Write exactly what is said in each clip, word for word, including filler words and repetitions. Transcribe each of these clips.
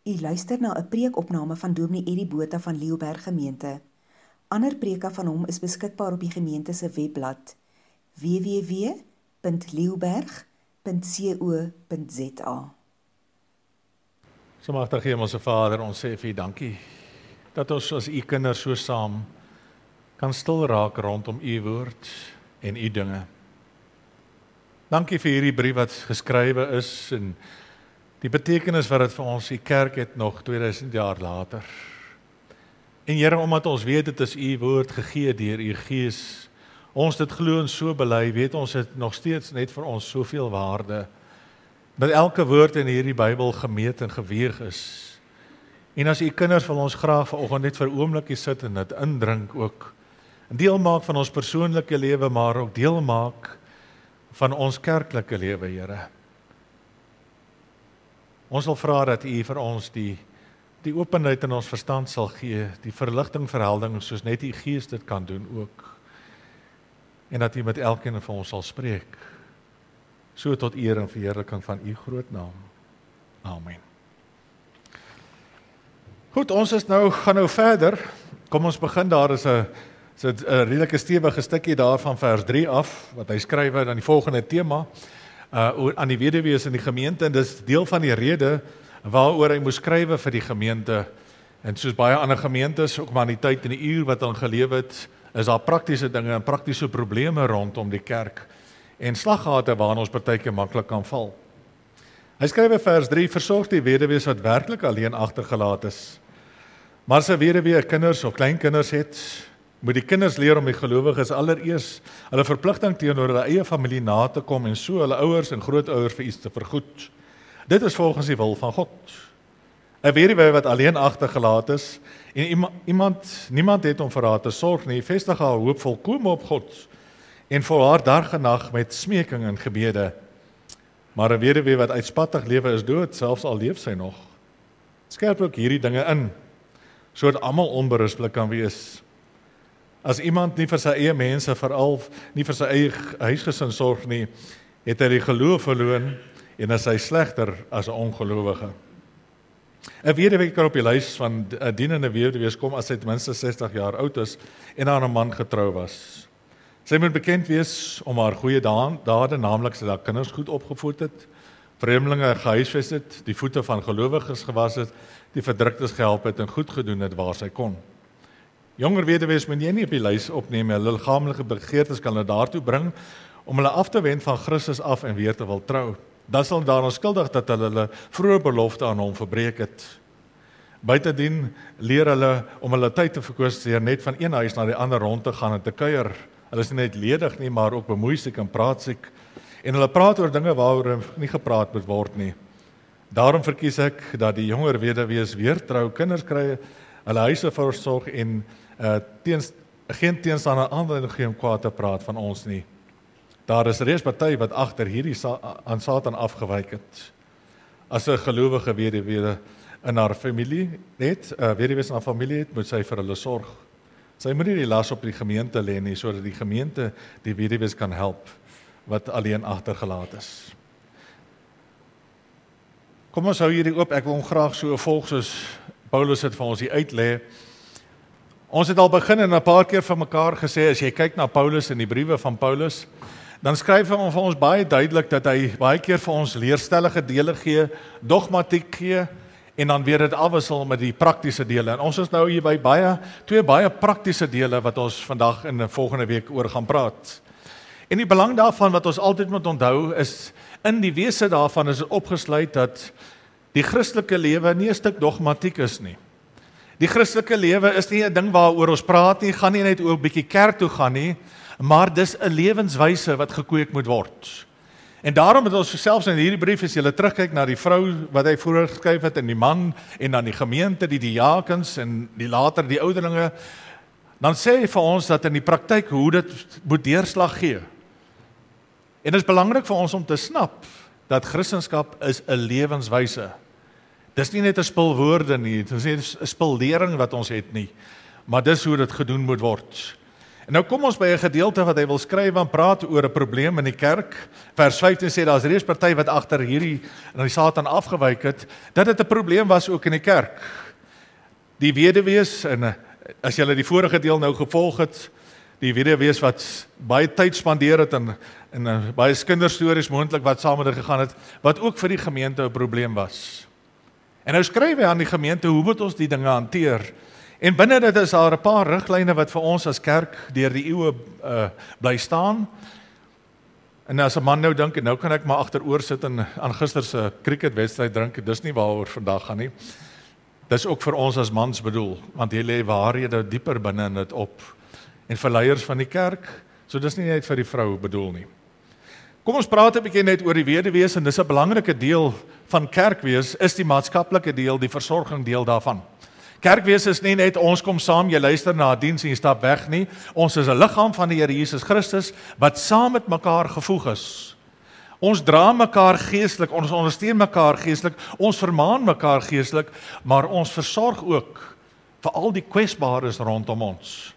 U luister na 'n preekopname van Dominee Eddie Botha van Leeuberg Gemeente. Ander preke van hom is beskikbaar op die gemeente se webblad w w w punt leeuberg punt co punt z a. So magtige Hemelse Vader, ons sê vir U dankie dat ons as U kinders so saam kan stil raak rondom U woord en U dinge. Dankie vir hierdie brief wat geskrywe is en die betekenis wat dit vir ons die kerk het nog tweeduisend jaar later. En Here, omdat ons weet dit is U woord gegee deur U Gees, ons dit glo en so bely, weet ons dit nog steeds net vir ons soveel waarde, dat elke woord in hierdie Bybel gemeet en geweeg is. En as U kinders wil ons graag vanoggend net vir 'n oombliekie sit en dit indrink ook, deel maak van ons persoonlike lewe, maar ook deel maak van ons kerklike lewe, Here. Ons wil vra dat U vir ons die, die openheid in ons verstand sal gee, die verligting, verhelding, soos net U Gees dit kan doen ook. En dat U met elkeen van ons sal spreek, so tot eer en verheerliking van U groot naam. Amen. Goed, ons is nou, gaan nou verder. Kom ons begin, daar is 'n so 'n redelike stewige stukkie daar van vers drie af, wat hy skryf aan die volgende tema, uh, aan die weduwees in die gemeente, en dis deel van die rede waaroor hy moes skrywe vir die gemeente. En soos baie ander gemeentes, ook maar in die tyd en die uur wat hom geleef het, is daar praktiese dinge en praktiese probleme rondom die kerk, en slaggate waarna ons partykeer maklik kan val. Hy skryf in vers drie, versorg die weduwees wat werklik alleen agtergelaat is. Maar as 'n weduwee kinders of kleinkinders het, moet die kinders leer om die gelowiges allereers hulle verpligting teenoor hulle eie familie na te kom en so hulle ouers en grootouers vir iets te vergoed. Dit is volgens die wil van God. 'n Weduwee wat alleen agtergelaat is en iemand, niemand het om vir haar te sorg nie, vestig haar hoop volkome op God en vir haar dag en nag met smeking en gebede. Maar 'n weduwee wat uitspattig lewe is dood, selfs al leef sy nog. Skerp ook hierdie dinge in, sodat almal onberusblik kan wees. As iemand nie vir sy eie mense, veral nie vir sy eie huisgesin sorg nie, het hy die geloof verloor en is hy slegter as 'n ongelowige. 'n Weduwee kan op die lys van dienende weduwees kom as sy ten minste sestig jaar oud is en aan 'n man getrou was. Sy moet bekend wees om haar goeie dade, naamlik sy haar kinders goed opgevoed het, vreemdelinge gehuisves het, die voete van gelowiges gewas het, die verdruktes gehelp het en goed gedoen het waar sy kon. Jonger weduwees moet jy nie op die lys opneem, hulle liggaamlike begeertes kan hulle daartoe bring om hulle af te wend van Christus af en weer te wil trou. Dan sal daaraan skuldig dat hulle hulle vroeë belofte aan hom verbreek het. Buitendien leer hulle om hulle tyd te verkoos deur net van een huis na die ander rond te gaan en te kuier. Hulle is nie net ledig nie, maar ook bemoeisiek en praatsiek. En hulle praat oor dinge waaroor nie gepraat moet word nie. Daarom verkies ek dat die jonger weduwees weer trou, kinders kry, hulle huise versorg en uh, teens, geen teenstander aanleiding gee om kwaad te praat van ons nie. Daar is reeds party wat agter hierdie sa aan Satan afgewyk het. As 'n gelowige weduwee in haar familie het, uh, weduwees in haar familie het, moet sy vir hulle sorg. Sy moet nie die las op die gemeente lê nie, sodat die gemeente die weduwees kan help wat alleen agtergelaat is. Kom ons hou hierdie oop, ek wil hom graag so volg soos Paulus het vir ons hier uitlê. Ons het al begin en 'n paar keer van mekaar gesê, as jy kyk na Paulus en die briewe van Paulus, dan skryf hy vir ons baie duidelik dat hy baie keer vir ons leerstellige dele gee, dogmatiek gee, en dan weer dit afwissel met die praktiese dele. En ons is nou hier by baie, twee baie praktiese dele wat ons vandag in die volgende week oor gaan praat. En die belang daarvan wat ons altyd moet onthou is, in die wese daarvan is dit opgesluit dat die Christelike lewe nie 'n stuk dogmatiek is nie. Die Christelike lewe is nie 'n ding waaroor ons praat nie, gaan nie net oor 'n bietjie kerk toe gaan nie, maar dis 'n lewenswyse wat gekweek moet word. En daarom het ons selfs in hierdie brief, as jy terugkyk na die vrou wat hy vroeër geskryf het, en die man, en dan die gemeente, die diakens, en die later die ouderlinge, dan sê hy vir ons dat in die praktyk hoe dit moet deurslag gee. En dit is belangrik vir ons om te snap dat Christendom is 'n lewenswyse. Dis nie net 'n spul woorde nie, dit is nie 'n spul lering wat ons het nie, maar dis hoe dit gedoen moet word. En nou kom ons by 'n gedeelte wat hy wil skryf en praat oor 'n probleem in die kerk. Vers vyftien sê daar's reeds party wat agter hierdie en die Satan afgewyk het, dat dit 'n probleem was ook in die kerk. Die weduwees, en as julle die vorige deel nou gevolg het, die weduwees wat baie tyd spandeer het en en baie kinderstories moontlik wat saam met hulle gegaan het, wat ook vir die gemeente 'n probleem was. En nou skryf hy aan die gemeente, hoe moet ons die dinge hanteer? En binne dit is daar 'n paar riglyne wat vir ons as kerk deur die eeue uh, bly staan. En as 'n man nou dink, en nou kan ek maar agteroor sit en aan gister se cricketwedstryd drink, dis nie waaroor vandag gaan nie. Dis ook vir ons as mans bedoel, want jy lê waarhede dieper binne in dit op. En vir leiers van die kerk, so dis nie net vir die vrou bedoel nie. Kom ons praat 'n bietjie net oor die weduwees, en dis 'n belangrike deel van kerkwees, is die maatskaplike deel, die versorging deel daarvan. Kerkwees is nie net ons kom saam, jy luister na 'n diens en jy stap weg nie. Ons is 'n liggaam van die Here Jesus Christus wat saam met mekaar gevoeg is. Ons dra mekaar geestelik, ons ondersteun mekaar geestelik, ons vermaan mekaar geestelik, maar ons versorg ook vir al die kwesbares rondom ons.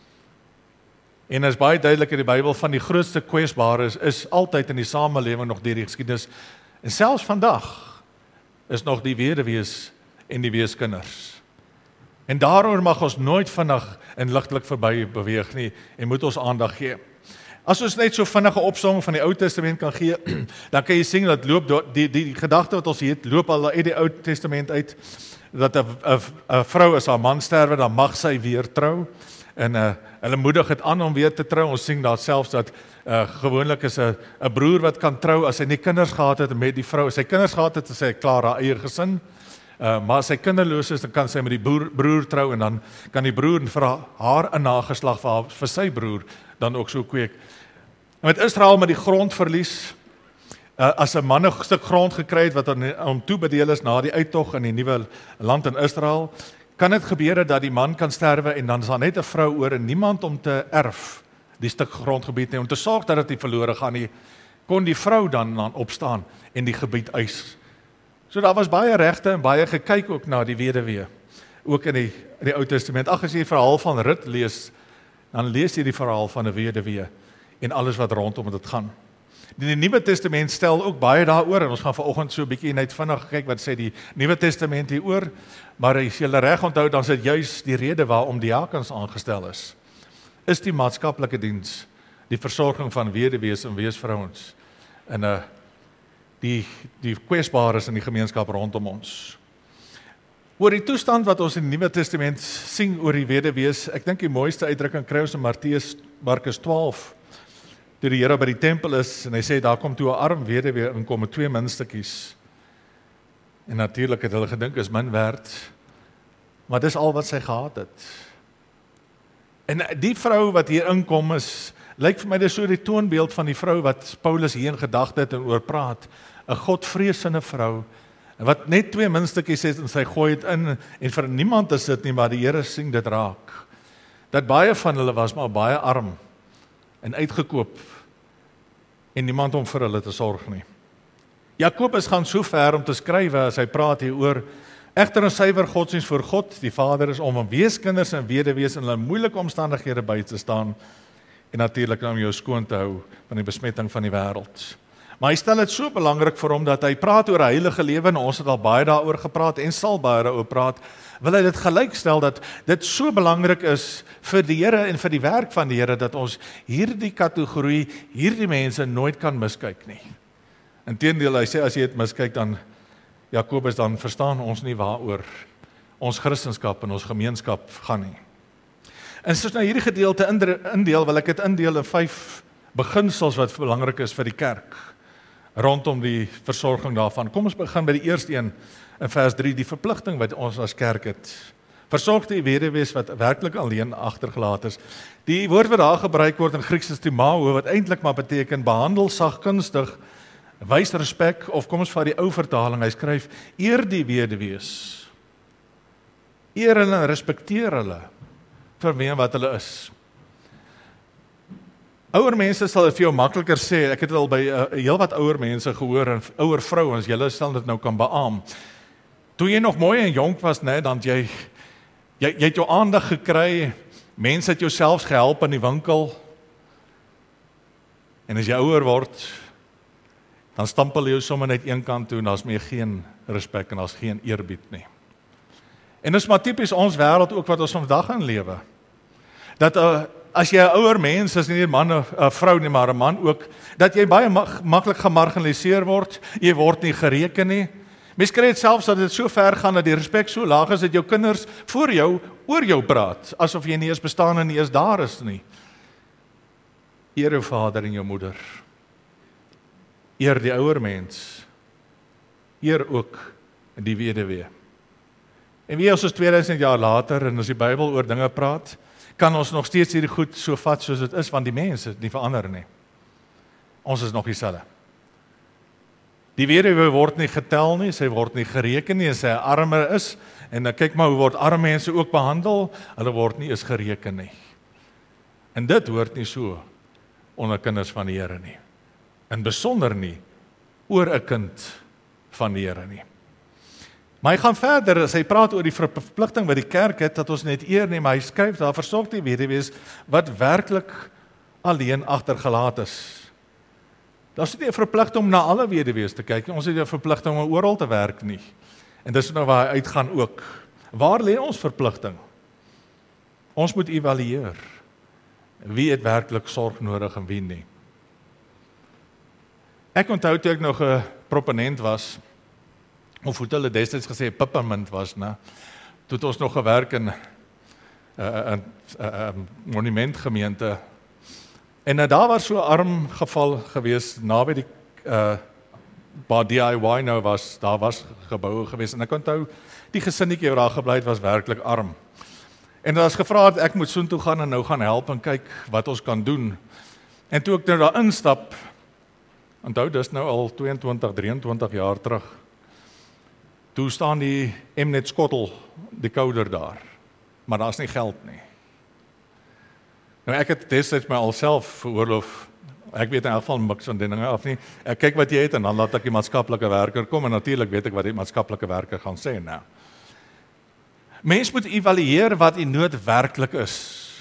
En is baie duidelik in die Bybel van die grootste kwesbares is altyd in die samelewing nog deur die geskiedenis. En selfs vandag is nog die weduwees en die weeskinders. En daaroor mag ons nooit vinnig en ligtelik verby beweeg nie en moet ons aandag gee. As ons net so vinnige opsomming van die Ou Testament kan gee, dan kan jy sien dat loop die die, die gedagte wat ons hier het, loop al uit die Ou Testament uit, dat 'n 'n 'n vrou as haar man sterwe, dan mag sy weer trou. En uh, hulle moedig het aan om weer te trou. Ons sien daar selfs dat uh, gewoonlik is 'n 'n broer wat kan trou as hy nie kinders gehad het met die vrou. As hy kinders gehad het, is hy klaar haar eie gesin. Uh, maar as hy kinderloos is, dan kan sy met die broer, broer trou en dan kan die broer vir haar 'n nageslag vir, haar, vir sy broer dan ook so kweek. En met Israel met die grondverlies, uh, as 'n man 'n stuk grond gekry het wat hom toebedeel is na die uittog in die nuwe land in Israel, kan dit gebeur dat die man kan sterwe en dan is daar net 'n vrou oor en niemand om te erf die stuk grondgebied nie, om te sorg dat dit nie verlore gaan nie, kon die vrou dan, dan opstaan en die gebied eis. So daar was baie regte en baie gekyk ook na die weduwee, ook in die, in die Ou Testament. Ag, as jy die verhaal van Rut lees, dan lees jy die verhaal van 'n weduwee en alles wat rondom dit gaan. Die Nuwe Testament stel ook baie daaroor, en ons gaan vanoggend so 'n bietjie net vinnig kyk wat sê die Nuwe Testament hieroor, maar as jy reg onthou, dan is dit juis die rede waarom diakens aangestel is. Is die maatskaplike diens, die versorging van weduwees en weesvrouens, en 'n uh, die die kwesbares in die gemeenskap rondom ons. Oor die toestand wat ons in die Nuwe Testament sien oor die weduwees, ek dink die mooiste uitdrukking kry ons in Matteus Markus twaalf. Toe die Here by die tempel is en hy sê daar kom toe 'n arm weduwee inkom met twee muntstukkies. En natuurlik het hulle gedink is min werd, maar dis al wat sy gehad het. En die vrou wat hier inkom is, lyk vir my dis so die toonbeeld van die vrou wat Paulus hier in gedagte het en oor praat, 'n godvreesende vrou, wat net twee muntstukkies het en sy gooi dit in, en vir niemand is dit nie, maar die Here sien dit raak. Dat baie van hulle was maar baie arm en uitgekoop, en niemand om vir hulle te sorg nie. Jakobus gaan so ver om te skryf as hy praat hier oor, egter 'n suiwer godsdienst voor God, die Vader is om om weeskinders en weduwees in hulle moeilike omstandighede by te staan, en natuurlik om jou skoon te hou van die besmetting van die wêreld. Maar hy stel dit so belangrik vir hom, dat hy praat oor 'n heilige lewe, en ons het al baie daaroor gepraat, en sal baie daaroor praat, wil hy dit gelyk stel, dat dit so belangrik is vir die Here en vir die werk van die Here, dat ons hierdie kategorie, hierdie mense nooit kan miskyk nie. Inteendeel, hy sê, as jy dit miskyk, dan, Jakobus, dan verstaan ons nie waaroor ons Christendom en ons gemeenskap gaan nie. En soos nou hierdie gedeelte indeel, wil ek dit indeel in vyf beginsels wat belangrik is vir die kerk, rondom die versorging daarvan. Kom ons begin by die eerste een, in vers drie, die verpligting wat ons as kerk het. Versorg die weduwees wat werklik alleen agtergelaat is. Die woord wat daar gebruik word in Grieks is timao, wat eintlik maar beteken behandel sagkunstig, wys respek, of kom ons vat die ou vertaling, hy skryf, eer die weduwees. Eer hulle en respekteer hulle, vir wie wat hulle is. Ouer mense sal dit vir jou makliker sê, ek het al by uh, heel wat ouer mense gehoor, en ouer vrouens, julle sal dit nou kan beamoen. Toe jy nog mooi en jonk was, nee, dan jy, jy, jy het jou aandag gekry, Mense het jou selfs gehelp in die winkel. En as jy ouer word, dan stamp hulle jou sommer net een kant toe en daar's meer geen respek en daar's geen eerbied nie. En dis maar tipies ons wêreld ook wat ons vandag in lewe. Dat uh, as jy 'n ouer mens is, nie 'n man of 'n vrou nie, maar 'n man ook, dat jy baie mag, maklik gemarginaliseer word, jy word nie gereken nie. Mens kry dit selfs dat dit so ver gaan dat die respek so laag is dat jou kinders voor jou oor jou praat, asof jy nie eens bestaan en nie eens daar is nie. Eer jou vader en jou moeder. Eer die ouer mens. Eer ook die weduwee. En wie ons is tweeduisend jaar later en as die Bybel oor dinge praat, kan ons nog steeds hierdie goed so vat soos dit is, want die mens het nie verander nie. Ons is nog dieselfde. Die weduwee word nie getel nie, sy word nie gereken nie, sy armer is, en kyk maar hoe word arme mense ook behandel, hulle word nie eens gereken nie. En dit hoort nie so onder kinders van die Here nie. En besonder nie oor 'n kind van die Here nie. Maar hy gaan verder, as hy praat oor die verpligting wat die kerk het, dat ons net eer nie, maar hy skryf daar, versorg die weduwees wat werklik alleen agtergelaat is. Daar is nie 'n verpligting om na alle weduwees te kyk, ons het 'n verpligting om oral te werk nie. En dis nou waar hy uitgaan ook. Waar lê ons verpligting? Ons moet evalueer. Wie het werklik sorg nodig en wie nie. Ek onthou toe ek nog 'n proponent was, of hoe hulle destyds gesê peppermint was, né? Toe het ons nog gewerk in 'n uh, uh, uh, monumentgemeente. En uh, daar was so 'n arm geval gewees naby die uh, waar D I Y nou was, daar was geboue gewees en ek onthou die gesinnetjie wat daar gebly het was werklik arm. En daar is gevra dat ek moet soontoe gaan en nou gaan help en kyk wat ons kan doen. En toe ek nou daar instap, onthou dis nou al tweeëntwintig, drieëntwintig jaar terug. Toe staan die Mnet skottel, die kouder daar. Maar daar's nie geld nie. Nou ek het destyds my alself veroorloof, ek weet in elk geval niks van die dinge af nie, ek kyk wat jy het en dan laat ek die maatskaplike werker kom en natuurlik weet ek wat die maatskaplike werker gaan sê nou. Mens moet evalueer wat die nood werklik is.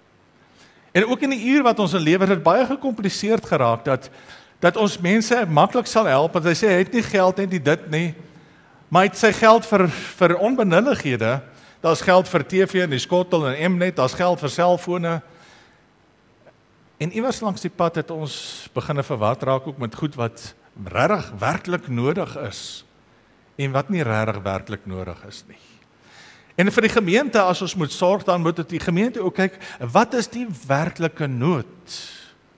En ook in die uur wat ons in lewe het baie gecompliseerd geraak, dat, dat ons mense maklik sal help, want hy sê hy het nie geld net nie dit nie, maar hy het sy geld vir, vir onbenullighede, daar's geld vir T V en die skottel en Mnet, daar's geld vir selfone. En iewers langs die pad het ons beginne verwat raak ook met goed wat regtig werklik nodig is en wat nie regtig werklik nodig is nie. En vir die gemeente, as ons moet sorg, dan moet dit die gemeente ook kyk, wat is die werklike nood?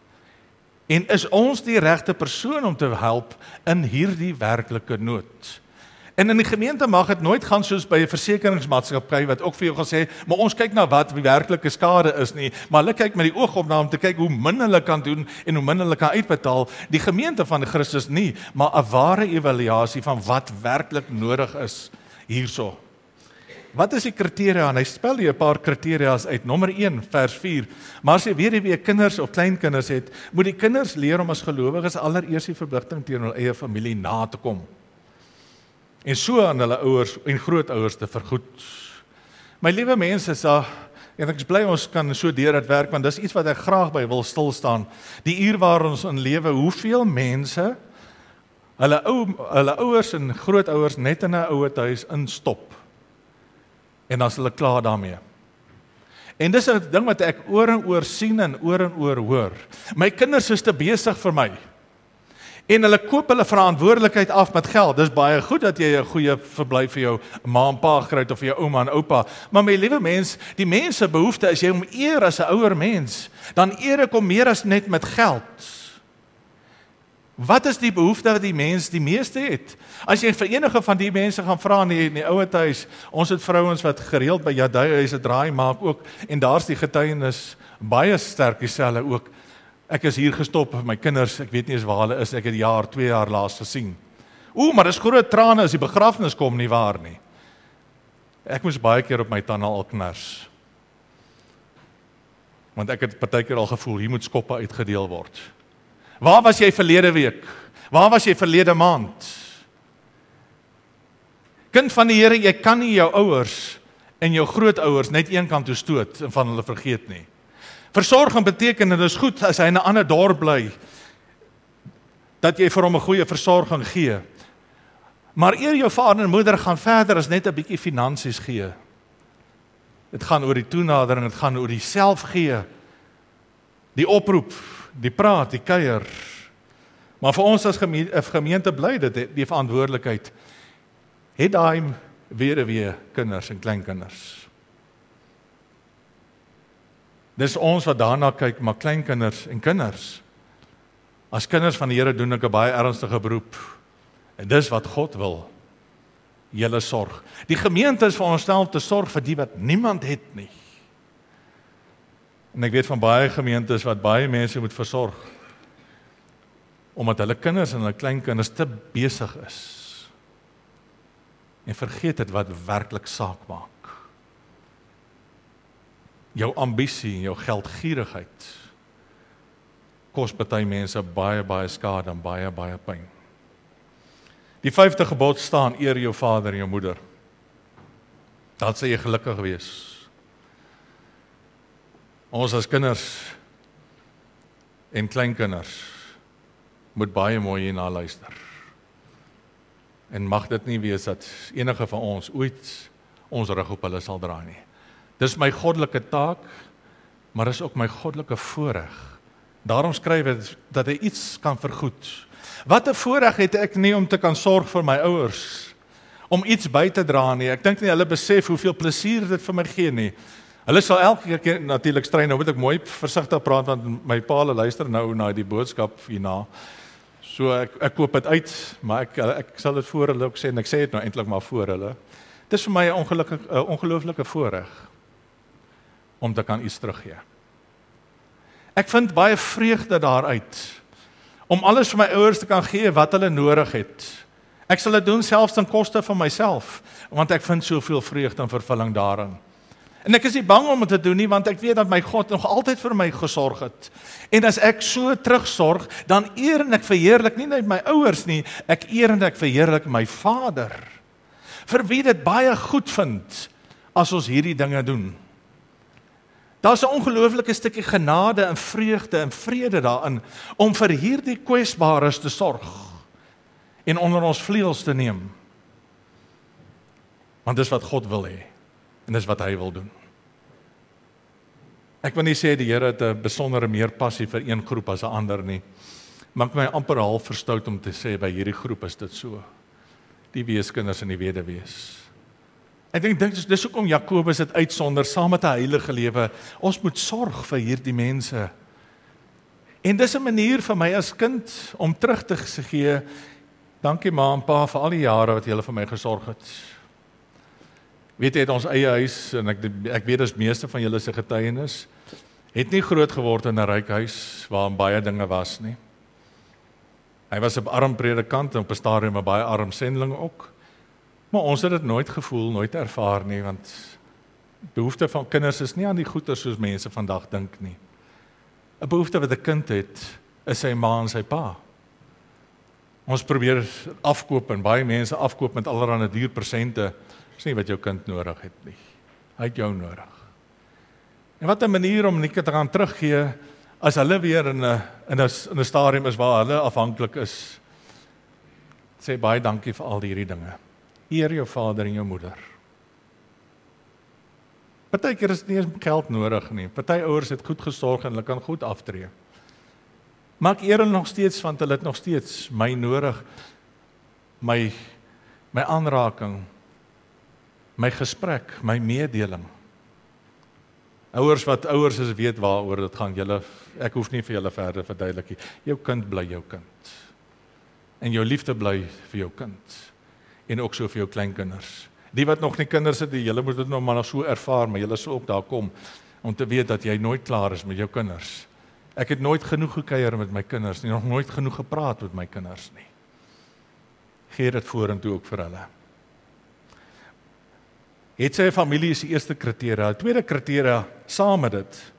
En is ons die regte persoon om te help in hierdie werklike nood? En in die gemeente mag dit nooit gaan soos by 'n versekeringsmaatskappy wat ook vir jou gaan sê, maar ons kyk na wat die werklike skade is nie, maar hulle kyk met die oog op na om te kyk hoe min hulle kan doen en hoe min hulle kan uitbetaal. Die gemeente van Christus nie, maar 'n ware evaluasie van wat werklik nodig is hierso. Wat is die kriteria? En hy spel hier 'n paar kriteria's uit. Nommer een, vers vier. Maar as jy weer weer kinders of kleinkinders het, moet die kinders leer om as gelowiges allereers die verpligting teenoor hul eie familie na te kom. En so aan hulle ouers en grootouers te vergoed. My liewe mense, is daar, en ek is bly ons kan so deur dit werk, want dis iets wat ek graag by wil stil staan. Die uur waar ons in lewe, hoeveel mense hulle ou hulle ouers en grootouers net in 'n ouer huis instop. En dan is hulle klaar daarmee. En dis 'n ding wat ek oor en oor sien en oor en oor hoor. My kinders is te besig vir my. En hulle koop hulle verantwoordelikheid af met geld. Dis baie goed dat jy 'n goeie verblyf vir jou ma en pa gekry het of vir jou ouma en oupa. Maar my liewe mens, die mense behoefte is jy om eer as 'n ouer mens. Dan eer ek om meer as net met geld. Wat is die behoefte wat die mens die meeste het? As jy vir enige van die mense gaan vra in die, in die ouer huis, ons het vrouens wat gereeld by Jadui-huise draai maak ook, en daar's die getuienis baie sterk dieselfde ook. Ek is hier gestop, my kinders, ek weet nie eens waar hulle is, ek het jaar, twee jaar laas gesien. Oeh, maar dis groot trane as die begrafnis kom, nie waar nie. Ek moes baie keer op my tande al knars. Want ek het partykeer al gevoel, hier moet skoppe uitgedeel word. Waar was jy verlede week? Waar was jy verlede maand? Kind van die Here, jy kan nie jou ouers en jou grootouers net een kant toe stoot en van hulle vergeet nie. Versorging beteken, en dit is goed as hy in 'n ander dorp bly, dat jy vir hom 'n goeie versorging gee. Maar eer jou vader en moeder gaan verder as net 'n bietjie finansies gee. Dit gaan oor die toenadering, dit gaan oor die selfgee, die oproep, die praat, die kuier. Maar vir ons as gemeente, gemeente bly dit die verantwoordelikheid. Het daai weduwee kinders en kleinkinders. Dis ons wat daarna kyk, maar kleinkinders en kinders. As kinders van die Here doen ek 'n baie ernstige beroep. En dis wat God wil. Julle sorg. Die gemeente is veronderstel te sorg vir die wat niemand het nie. En ek weet van baie gemeentes wat baie mense moet versorg, omdat hulle kinders en hulle kleinkinders te besig is. En vergeet het wat werklik saak maak. Jou ambisie en jou geldgierigheid kos party mense baie, baie skade en baie, baie pyn. Die vyfde gebod staan, eer jou vader en jou moeder. Dan sal jy gelukkig wees. Ons as kinders en kleinkinders moet baie mooi hierna luister. En mag dit nie wees dat enige van ons ooit ons rug op hulle sal draai nie. Dis my goddelike taak, maar dis ook my goddelike voorreg. Daarom skryf hy dat hy iets kan vergoed. Wat 'n voorreg het ek nie om te kan sorg vir my ouers, om iets by te dra nie. Ek dink nie hulle besef hoeveel plesier dit vir my gee nie. Hulle sal elke keer natuurlik strei, nou moet ek mooi versigtig praat, want my pa luister nou na die boodskap hierna. So ek, ek koop dit uit, maar ek, ek sal dit voor hulle ook sê, en ek sê dit nou eintlik maar voor hulle. Dit is vir my 'n ongelukkige, 'n ongelooflike voorreg om te kan iets teruggee. Ek vind baie vreugde daaruit, om alles vir my ouers te kan gee wat hulle nodig het. Ek sal dit doen selfs ten koste van myself, want ek vind soveel vreugde en vervulling daarin. En ek is nie bang om dit te doen nie, want ek weet dat my God nog altyd vir my gesorg het. En as ek so terugsorg, dan eer en ek verheerlik nie net my ouers nie, ek eer en ek verheerlik my Vader, vir wie dit baie goed vind, as ons hierdie dinge doen. Daar's 'n ongelooflike stukkie genade en vreugde en vrede daarin, om vir hierdie kwesbares te sorg, en onder ons vleuels te neem. Want dis wat God wil hê, en dis wat hy wil doen. Ek wil nie sê die Here het 'n besondere meer passie vir een groep as 'n ander nie, maar ek my amper half verstout om te sê, by hierdie groep is dit so. Die weeskinders en die weduwees. Ek dink, dink dis hoekom Jakobus dit uitsonder, saam met 'n heilige lewe. Ons moet sorg vir hierdie mense. En dis 'n manier vir my as kind, om terug te gee, dankie ma en pa vir al die jare wat julle vir my gesorg het. Weet jy, het ons eie huis, en ek, ek weet dis meeste van julle se getuienis, het nie groot geword in 'n ryk huis, waar baie dinge was nie. Hy was 'n arm predikant, en op 'n stadium 'n baie arm sendeling ook. Maar ons het dit nooit gevoel, nooit ervaar nie, want behoefte van kinders is nie aan die goeder soos mense vandag dink nie. 'n Behoefte wat 'n kind het, is sy ma en sy pa. Ons probeer afkoop, en baie mense afkoop met allerlei duur persente, is nie wat jou kind nodig het nie. Hy het jou nodig. En wat 'n manier om nie te gaan teruggee, as hulle weer in 'n in 'n in 'n stadium is waar hulle afhanklik is. Sê baie dankie vir al hierdie dinge. Eer jou vader en jou moeder. Partykeer is dit nie eens geld nodig nie. Party ouers het goed gesorg en hulle kan goed aftree. Maar ek eer hulle nog steeds, want hulle het nog steeds my nodig, my my aanraking, my gesprek, my meedeling. Ouers wat ouers is weet waaroor dit gaan. Julle, ek hoef nie vir julle verder verduidelik nie. Jou kind bly jou kind. En jou liefde bly vir jou kind. En ook so vir jou kleinkinders. Die wat nog nie kinders het, die julle moet dit nog maar nog so ervaar, maar julle sal ook daar kom om te weet dat jy nooit klaar is met jou kinders. Ek het nooit genoeg gekuier met my kinders nie, nog nooit genoeg gepraat met my kinders nie. Gee dit vorentoe ook vir hulle. Het sy familie is die eerste kriteria. Die tweede kriteria, saam met dit,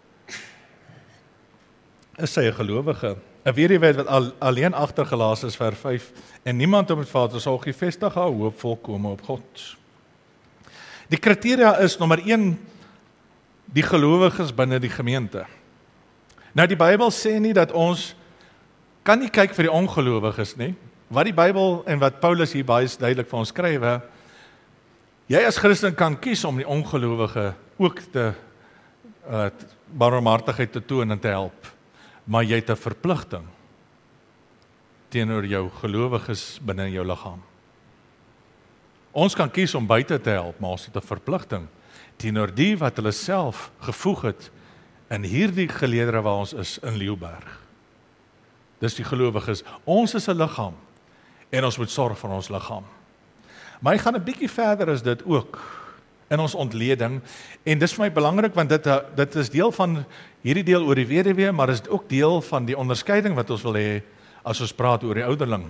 is sy 'n gelowige. 'n Weduwee wat al, alleen agtergelaat is, vers vyf, en niemand om het vader sorg, vestig haar hoop volkome op God. Die kriteria is nommer een, die gelowiges binne die gemeente. Nou die Bybel sê nie dat ons kan nie kyk vir die ongelowiges nie. Wat die Bybel en wat Paulus hier baie duidelik vir ons skryf, jy as Christen kan kies om die ongelowige ook te uh, barmhartigheid te toon en te help, maar jy het 'n verpligting teenoor jou gelowiges binne jou liggaam. Ons kan kies om buite te help, maar ons het 'n verpligting teenoor die wat hulle self gevoeg het in hierdie geleedere waar ons is in Liuberg. Dis die gelowiges. Ons is 'n liggaam en ons moet sorg vir ons liggaam. Maar hy gaan 'n bietjie verder as dit ook in ons ontleding en dis vir my belangrik want dit dit is deel van hierdie deel oor die weduwee, maar is ook deel van die onderskeiding wat ons wil hê as ons praat oor die ouderling.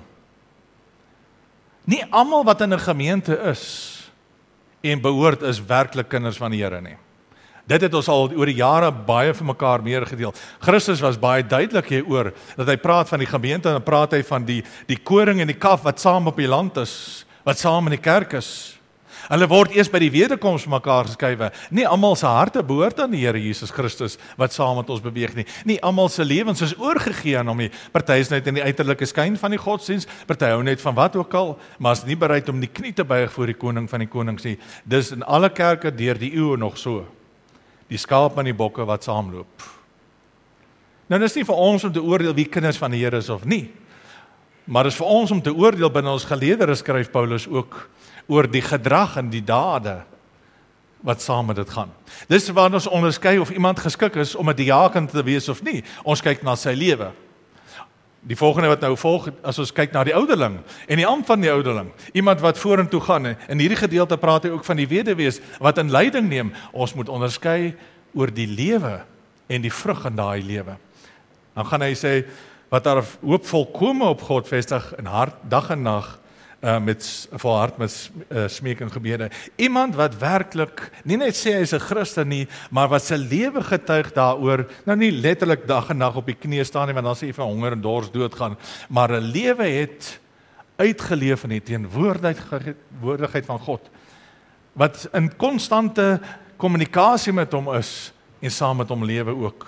Nie almal wat in 'n gemeente is en behoort is werklik kinders van die Here nie. Dit het ons al oor die jare baie vir mekaar meer gedeel. Christus was baie duidelik hieroor, dat hy praat van die gemeente en dan praat hy van die, die koring en die kaf wat saam op die land is, wat saam in die kerk is. Hulle word eers by die wederkoms vir mekaar geskuif. Nie almal se harte behoort aan die Here Jesus Christus wat saam met ons beweeg nie. Nie almal se lewens is oorgegee aan hom nie. Party is net in die uiterlike skyn van die godsdiens, party hou net van wat ook al, maar is nie bereid om die knie te buig voor die koning van die konings nie. Dis in alle kerke deur die eeue nog so. Die skaap en die bokke wat saamloop. Nou dis nie vir ons om te oordeel wie kinders van die Here is of nie, maar dis vir ons om te oordeel binne ons geleedere, skryf Paulus ook, oor die gedrag en die dade wat saam met dit gaan. Dis waar ons onderskei of iemand geskik is om 'n diaken te wees of nie. Ons kyk na sy lewe. Die volgende wat nou volg, as ons kyk na die ouderling en die ampt van die ouderling, iemand wat vorentoe gaan, in hierdie gedeelte praat hy ook van die weduwees wat in leiding neem. Ons moet onderskei oor die lewe en die vrug in daai lewe. Dan gaan hy sê, wat daar hoop volkome op God vestig in hart, dag en nag, Uh, met volhard met uh, smeek en gebede. Iemand wat werklik, nie net sê hy is 'n Christen nie, maar wat sy lewe getuig daaroor, nou nie letterlik dag en nag op die knie staan nie, want dan sê hy van honger en dors doodgaan, maar 'n lewe het uitgeleef in die teenwoordigheid van God, wat in konstante kommunikasie met hom is, en saam met hom lewe ook.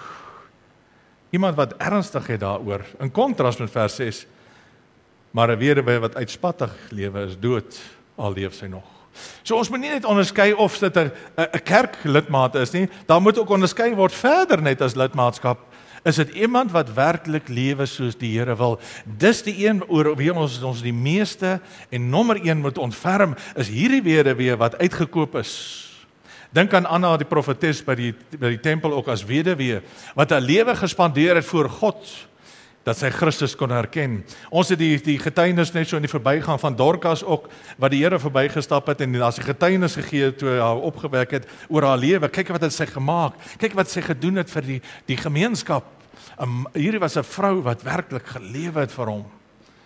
Iemand wat ernstig het daaroor, in kontras met vers ses, maar 'n weduwee wat uitspattig lewe is dood, al leef sy nog. So ons moet nie net onderskei of dit 'n 'n kerklidmaat is nie, daar moet ook onderskei word verder net as lidmaatskap. Is dit iemand wat werklik lewe soos die Here wil? Dis die een oor wie ons ons die meeste en nommer een moet ontferm, is hierdie weduwee wat uitgekoop is. Dink aan Anna die profetes by die by die tempel ook as weduwee, wat haar lewe gespandeer het voor God, dat sy Christus kon herken. Ons het die, die getuienis net so in die verbygaan van Dorcas ook, wat die Here verbygestap het, en as sy getuienis gegee toe hy haar opgewek het, oor haar lewe, kyk wat het sy gemaak, kyk wat sy gedoen het vir die, die gemeenskap. Um, hierdie was 'n vrou wat werklik gelewe het vir hom.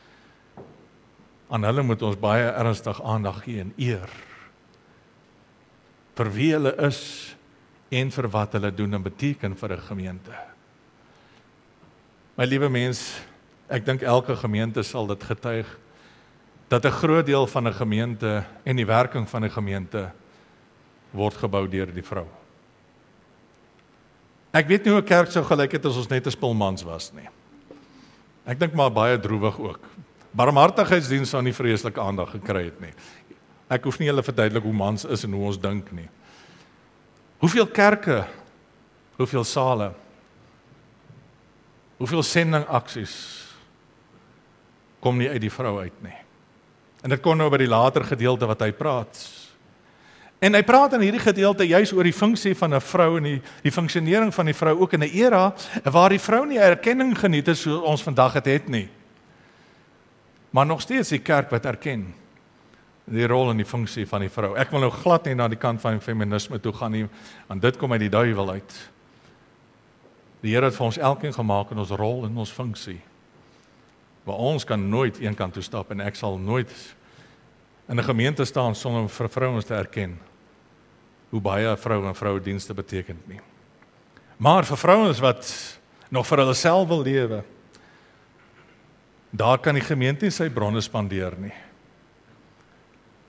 Aan hulle moet ons baie ernstig aandag gee en eer. Vir wie hulle is, en vir wat hulle doen en beteken vir 'n gemeente. My liewe mens, ek dink elke gemeente sal dit getuig, dat 'n groot deel van 'n gemeente en die werking van 'n gemeente word gebou deur die vrou. Ek weet nie hoe 'n kerk sou gelyk het as ons net 'n spul mans was nie. Ek dink maar baie droewig ook. Barmhartigheidsdiens sou nie vreeslik aandag gekry het nie. Ek hoef nie hulle verduidelik hoe mans is en hoe ons dink nie. Hoeveel kerke, hoeveel sale, hoeveel sendingaksies kom nie uit die vrou uit nie. En dit kom nou by die later gedeelte wat hy praat. En hy praat in hierdie gedeelte juis oor die funksie van 'n vrou en die, die funksionering van die vrou ook in 'n era waar die vrou nie erkenning geniet het soos ons vandag het het nie. Maar nog steeds die kerk wat erken die rol en die funksie van die vrou. Ek wil nou glad nie na die kant van feminisme toe gaan nie, want dit kom uit die duiwel uit. Die Here het vir ons elkeen gemaak in ons rol en ons funksie. Maar ons kan nooit een kant toe stap en ek sal nooit in 'n gemeente staan sonder om vir vrouens te erken hoe baie vrou en vroudienste beteken nie. Maar vir vrouens wat nog vir hulle self wil lewe, daar kan die gemeente nie sy bronne spandeer nie.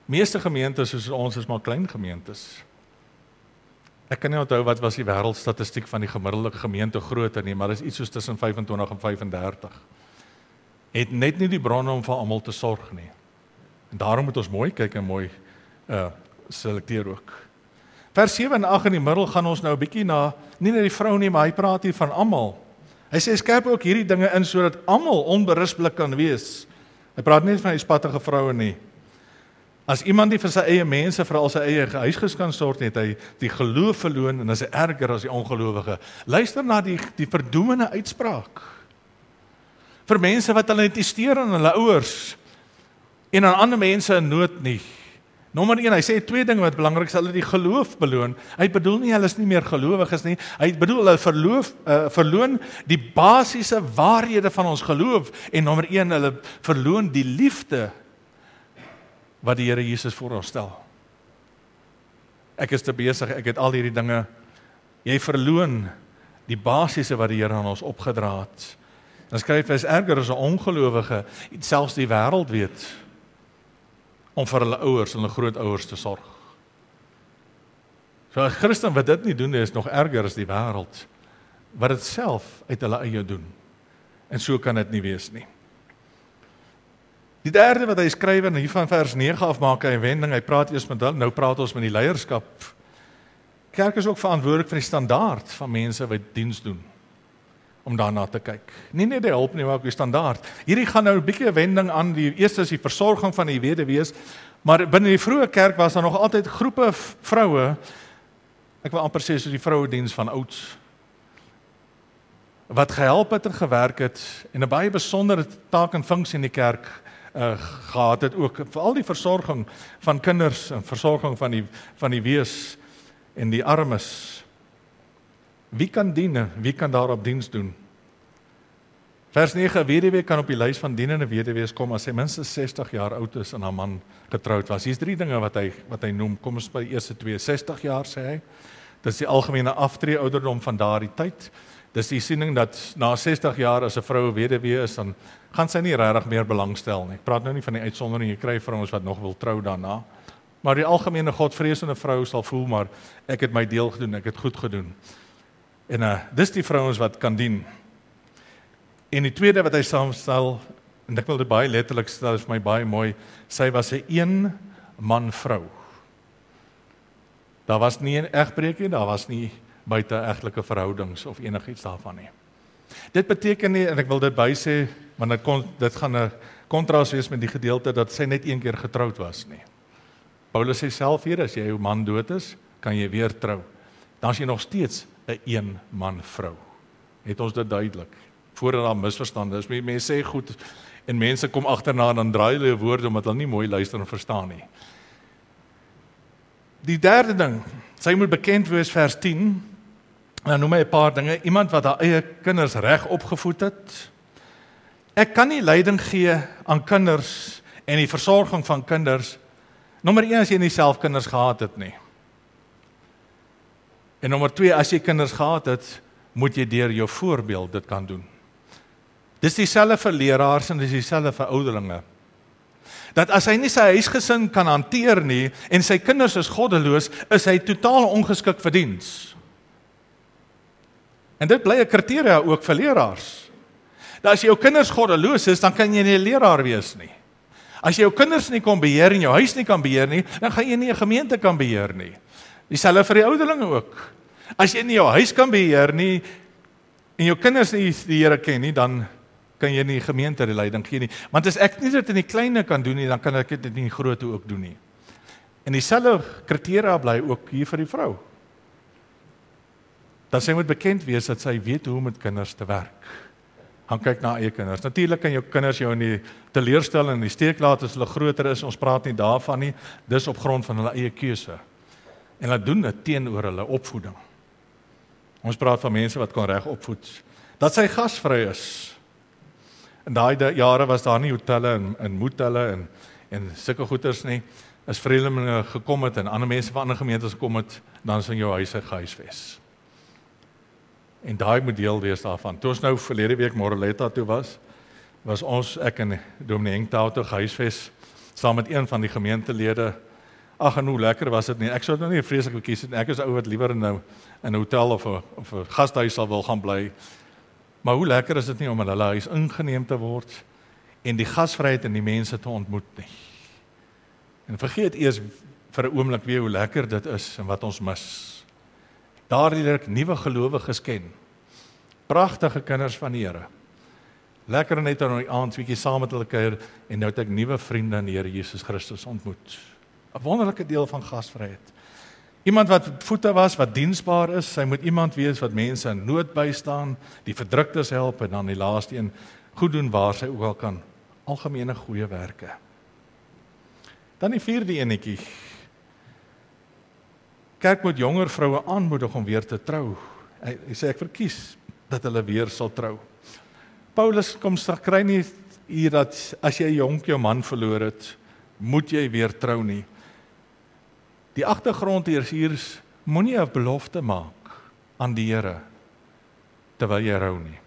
Meeste gemeentes soos ons is maar klein gemeentes. Ek kan nie onthou wat was die wêreldstatistiek van die gemiddelde gemeente grootte nie, maar dit is iets soos tussen vyfentwintig en vyf en dertig. Het net nie die bronne om vir almal te sorg nie. En daarom moet ons mooi kyk en mooi uh, selekteer ook. Vers sewe en agt in die middel gaan ons nou 'n bietjie na, nie na die vrou nie, maar hy praat hier van almal. Hy sê skerp ook hierdie dinge in, sodat almal onberispelik kan wees. Hy praat nie van die spattige vroue nie. As iemand nie vir sy eie mense, vir al sy eie huisges kan sorg, het hy die geloof verloon, en is hy erger as die ongelowige. Luister na die, die verdoemende uitspraak. Vir mense wat hulle testeer aan hulle ouers, en aan ander mense in nood nie. Nommer een, hy sê twee dinge wat belangrik is, hulle die geloof beloon. Hy bedoel nie, hulle is nie meer gelowiges nie, hy bedoel, hulle verloof, uh, verloon die basiese waarhede van ons geloof, en nommer een, hulle verloon die liefde, wat die Here Jesus voor ons stel. Ek is te besig, ek het al hierdie dinge, jy verloon die basiese wat die Here aan ons opgedra het. Dan skryf hy, is erger as 'n ongelowige, selfs die wêreld weet, om vir hulle ouers, hulle grootouers te sorg. So 'n Christen wat dit nie doen, is nog erger as die wêreld, wat dit self uit hulle eie doen. En so kan dit nie wees nie. Die derde wat hy skryf, en hier van vers nege af maak hy 'n wending, hy praat eers met hulle, nou praat ons met die leierskap. Kerk is ook verantwoordelik vir die standaard van mense wat diens doen, om daarna te kyk. Nie net die hulp nie, maar ook die standaard. Hierdie gaan nou 'n bietjie 'n wending aan, die eerste is die versorging van die weduwees, maar binne die vroeë kerk was daar nog altyd groepe vroue, ek wil amper sê soos die vrouediens van ouds, wat gehelp het en gewerk het, en 'n baie besondere taak en funksie in die kerk uh, gehad het ook, veral die versorging van kinders, en versorging van die, van die wees, en die armes. Wie kan dien? Wie kan daarop diens doen? Vers nege, 'n weduwee kan op die lys van dienende weduwees kom as sy minstens sestig jaar oud is en haar man getroud was. Hier's drie dinge wat hy wat hy noem. Kom ons by die eerste twee. sestig jaar sê hy. Dis die algemene aftree ouderdom van daardie tyd. Dis die siening dat na sestig jaar as 'n vrou 'n weduwee is, dan gaan sy nie regtig meer belangstel nie. Ek praat nou nie van die uitsondering, jy kry vrouens wat nog wil trou daarna. Maar die algemene godvreesende vrou sal voel, maar ek het my deel gedoen, ek het goed gedoen. En uh, dis die vrouens wat kan dien. En die tweede wat hy saamstel, en ek wil dit baie letterlik stel, is vir my baie mooi, sy was 'n een man vrou. Daar was nie 'n egbreek nie, daar was nie buite-egtelike verhoudings of enigiets daarvan nie. Dit beteken nie, en ek wil dit bysê, want dit, kon, dit gaan 'n kontras wees met die gedeelte dat sy net een keer getroud was nie. Paulus sê self hier, as jy jou man dood is, kan jy weer trou. Dan is jy nog steeds 'n een man vrou. Het ons dit duidelik, voordat daar misverstande is. Mense sê goed, en mense kom agterna, dan draai hulle woorde, omdat hulle nie mooi luister en verstaan nie. Die derde ding, sy moet bekend wees, vers tien, en dan noem hy 'n paar dinge, iemand wat haar eie kinders reg opgevoed het. Ek kan nie leiding gee aan kinders, en die versorging van kinders, nommer een, as jy nie self kinders gehad het nie. En nommer twee, as jy kinders gehad het, moet jy deur jou voorbeeld dit kan doen. Dis dieselfde vir leraars en dis dieselfde vir ouderlinge. Dat as hy nie sy huisgesin kan hanteer nie, en sy kinders is goddeloos, is hy totaal ongeskik vir diens. En dit bly 'n kriteria ook vir leraars. Dat as jou kinders goddeloos is, dan kan jy nie 'n leraar wees nie. As jy jou kinders nie kan beheer en jou huis nie kan beheer nie, dan gaan jy nie 'n gemeente kan beheer nie. Dieselfde vir die ouderlinge ook. As jy nie jou huis kan beheer nie, en jou kinders nie die Here ken nie, dan kan jy nie gemeente die leiding gee nie. Want as ek nie dit in die kleine kan doen nie, dan kan ek dit in die grote ook doen nie. En dieselfde kriteria bly ook hier vir die vrou. Dat sy moet bekend wees dat sy weet hoe om met kinders te werk. Gaan kyk na eie kinders. Natuurlik kan jou kinders jou in die teleurstel en in die steek laat as hulle groter is. Ons praat nie daarvan nie. Dis op grond van hulle eie keuse. En hulle doen dit teenoor hulle opvoeding. Ons praat van mense wat kan reg opvoed. Dat sy gasvry is. In daai jare was daar nie hotelle en, en motelle en, en sulke goeders nie. As vreemdelinge gekom het en ander mense van ander gemeentes gekom het, dan is in jou huis gehuisves. En daai moet deel wees daarvan. Toe ons nou verlede week Moreletta toe was, was ons, ek en Dominee Henk toe gehuisves. saam met een van die gemeentelede. Ag, en hoe lekker was dit nie. Ek sou dit nou nie vreeslik gekies het. Ek is 'n ou wat liewer in 'n in 'n hotel of 'n of 'n gastehuis sal wil gaan bly. Maar hoe lekker is dit nie om in hulle huis ingeneem te word en die gasvryheid en die mense te ontmoet nie. En vergeet eers vir 'n oomblik weer hoe lekker dit is en wat ons mis. Daar leer ek nuwe gelowiges ken. Pragtige kinders van die Here. Lekker net aan die aand bietjie saam met hulle kuier en nou het ek nuwe vriende in die Here Jesus Christus ontmoet. 'n Wonderlike deel van gasvryheid. Iemand wat voete was, wat diensbaar is, hy moet iemand wees wat mense in nood bystaan, die verdruktes help en dan die laaste een goed doen waar sy ook al kan. Algemene goeie werke. Dan die vierde enetjie. Kerk moet jonger vroue aanmoedig om weer te trou. Hy, hy sê ek verkies dat hulle weer sal trou. Paulus kom straks kry nie hier dat as jy jonk jou man verloor het, moet jy weer trou nie. Die agtergrond hier is hier is, moenie 'n belofte maak aan die Here terwyl jy rou nie.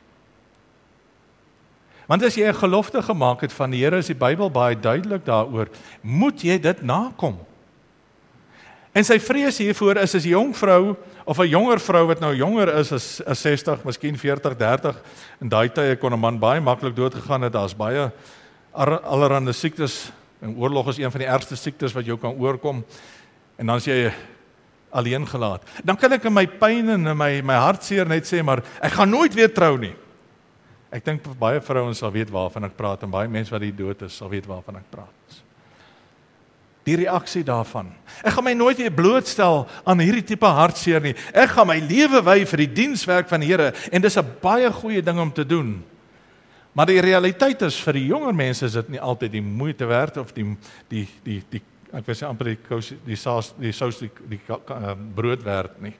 Want as jy 'n gelofte gemaak het van die Here, is die Bybel baie duidelik daaroor, moet jy dit nakom. En sy vrees hiervoor is as 'n jong vrou of 'n jonger vrou wat nou jonger is as, as sestig, miskien veertig, dertig, in daai tye kon 'n man baie maklik doodgegaan het. Daar's baie allerhande siektes en oorlog is een van die ergste siektes wat jou kan oorkom. En dan is jy alleen gelaat. Dan kan ek in my pyn en in my my hartseer net sê, maar ek gaan nooit weer trou nie. Ek dink baie vrouens sal weet waarvan ek praat en baie mense wat die dood is sal weet waarvan ek praat. Die reaksie daarvan. Ek gaan my nooit weer blootstel aan hierdie tipe hartseer nie. Ek gaan my lewe wy vir die dienswerk van die Here en dis 'n baie goeie ding om te doen. Maar die realiteit is vir die jonger mense is dit nie altyd die moeite werd of die die die die ek wil sê amper die kous die saus die sous die, die uh, brood werd nie.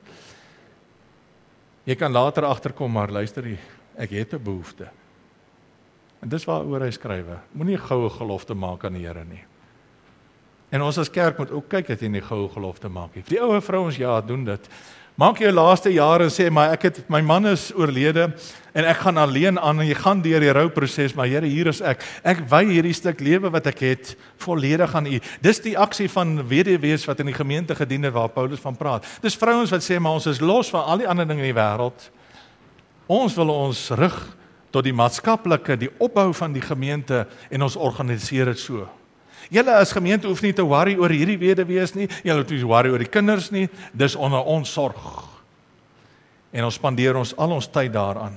Jy kan later agterkom, maar luister jy, ek het 'n behoefte. En dis waaroor hy skrywe. Moenie 'n goue gelofte maak aan die Here nie. En ons as kerk moet ook kyk dat jy nie goue gelofte maak nie. Die ouer vrouens ja, doen dit. Maak jou laaste jare en sê, maar ek het, my man is oorlede en ek gaan alleen aan en jy gaan deur die rouproses, maar Here, hier is ek. Ek wy hierdie stuk lewe wat ek het volledig aan U. Dis die aksie van weduwees wat in die gemeente gedien het waar Paulus van praat. Dis vrouens wat sê, maar ons is los van al die ander dinge in die wêreld. Ons wil ons rig tot die maatskaplike, die opbou van die gemeente en ons organiseer dit so. Julle as gemeente hoef nie te worry oor hierdie weduwees nie, julle hoef nie te worry oor die kinders nie, dis onder ons sorg. En ons spandeer ons al ons tyd daaraan.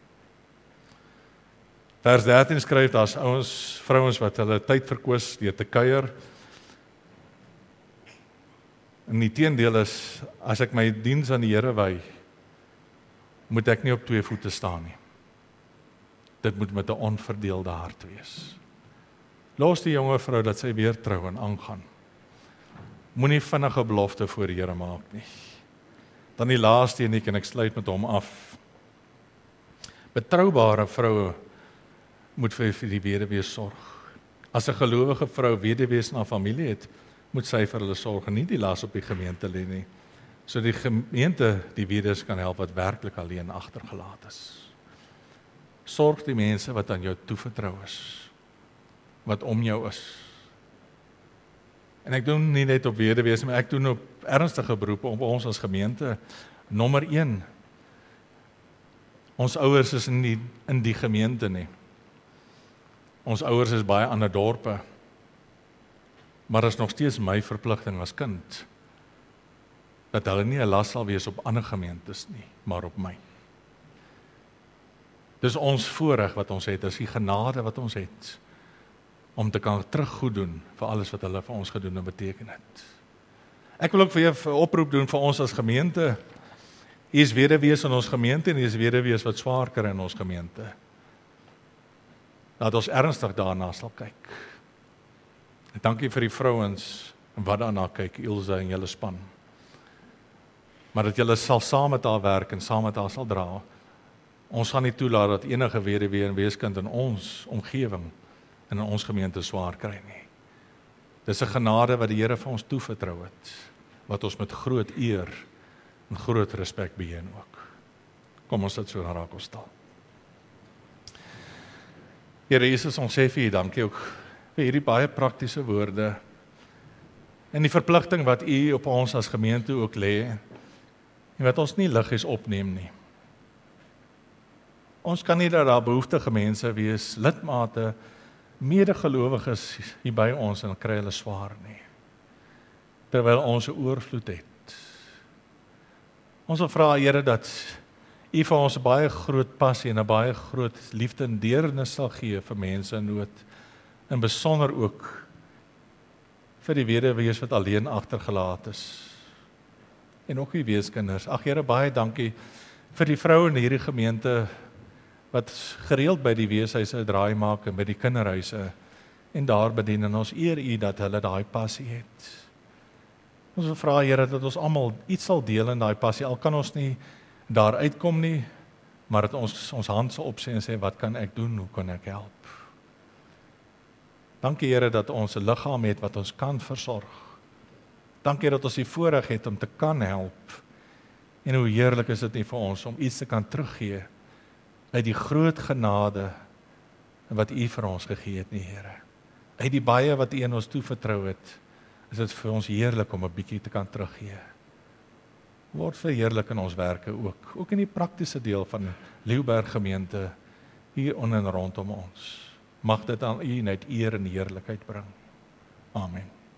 Vers dertien skryf, daar's ouens, vrouens wat hulle tyd verkwis deur te kuier. En die teendeel is, as ek my diens aan die Here wy, moet ek nie op twee voete staan nie. Dit moet met 'n onverdeelde hart wees. Los die jonge vrou dat sy weer trou en aangaan. Moenie vinnige belofte voor die Here maak nie. Dan die laaste en ek en ek sluit met hom af. Betroubare vroue moet vir, vir die weduwee sorg. As 'n gelowige vrou weduwees na familie het, moet sy vir hulle sorg en nie die las op die gemeente lê nie. So die gemeente die weduwees kan help wat werklik alleen agtergelaat is. Sorg die mense wat aan jou toevertrou is. Wat om jou is. En ek doen nie net op weduwees, maar ek doen op ernstige beroepe op ons as gemeente. Nommer een, ons ouers is in die, in die gemeente nie. Ons ouers is baie ander dorpe, maar is nog steeds my verpligting as kind, dat hulle nie 'n las sal wees op ander gemeentes nie, maar op my. Dis ons voorreg wat ons het, dis die genade wat ons het, om te kan teruggoed doen vir alles wat hulle vir ons gedoen en beteken het. Ek wil ook vir jou 'n oproep doen vir ons as gemeente. Hier is weduwees in ons gemeente en hier is weduwees wat swaar kry in ons gemeente. Laat ons ernstig daarna sal kyk. En dankie vir die vrouens en wat daarna kyk, Ilse en julle span. Maar dat julle sal saam met haar werk en saam met haar sal dra. Ons gaan nie toelaat dat enige weduwee en weeskind in ons omgewing en in ons gemeente swaar kry nie. Dis 'n genade wat die Here vir ons toevertrou het, wat ons met groot eer en groot respek beheer ook. Kom ons sit so na Rakelstal. Here Jesus, ons sê vir U dankie ook vir hierdie baie praktiese woorde en die verpligting wat U op ons as gemeente ook lê en wat ons nie liggies opneem nie. Ons kan nie dat daar behoeftige mense wees, lidmate, medegelowiges hier by ons en kry hulle swaar nie, terwyl ons 'n oorvloed het. Ons wil vra, Here, dat U vir ons 'n baie groot passie en 'n baie groot liefde en deernis sal gee vir mense in nood, en besonder ook vir die weduwees wat alleen agtergelaat is, en ook die weeskinders. Ag Here, baie dankie vir die vroue in hierdie gemeente wat gereeld by die weeshuise draai maak en by die kinderhuise en daar bedien, en ons eer U dat hulle daai passie het. Ons wil vra, Here, dat ons almal iets sal deel in daai passie, al kan ons nie daar uitkom nie, maar dat ons ons hand sal opsê en sê, wat kan ek doen, hoe kan ek help? Dankie, Here, dat ons 'n liggaam het wat ons kan versorg. Dankie dat ons die voorreg het om te kan help. En hoe heerlik is dit nie vir ons om iets te kan teruggee uit die groot genade wat U vir ons gegee het nie, Here. Uit die baie wat U aan ons toevertrou het, is dit vir ons heerlik om 'n bietjie te kan teruggee. Word verheerlik in ons werke ook, ook in die praktiese deel van Liuberg gemeente, hier on en rondom ons. Mag dit aan U net eer en heerlikheid bring. Amen.